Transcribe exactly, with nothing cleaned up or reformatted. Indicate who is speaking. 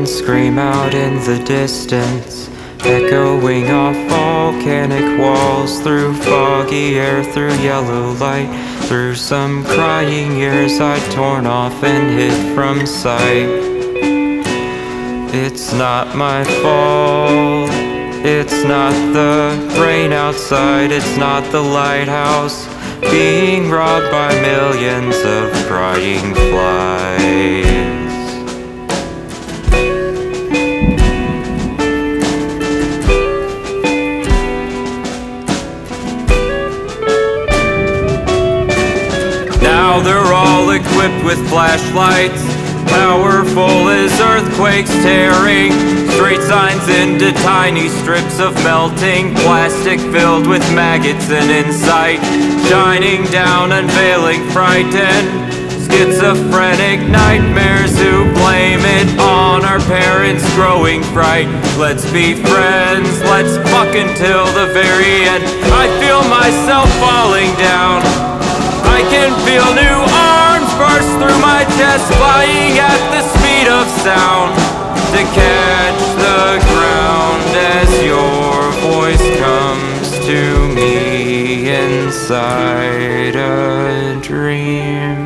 Speaker 1: and scream out in the distance, echoing off volcanic walls, through foggy air, through yellow light, through some crying years I'd torn off and hid from sight. It's not my fault, it's not the rain outside, it's not the lighthouse being robbed by millions of crying flies. Now they're all equipped with flashlights, powerful as earthquakes tearing street signs into tiny strips of melting plastic filled with maggots and insight, shining down, unveiling frightened schizophrenic nightmares who blame it on our parents' growing fright. Let's be friends, let's fuck until the very end. I feel myself falling down, I can feel new arms burst through my chest, flying at the speed of sound to catch the ground as your voice comes to me inside a dream.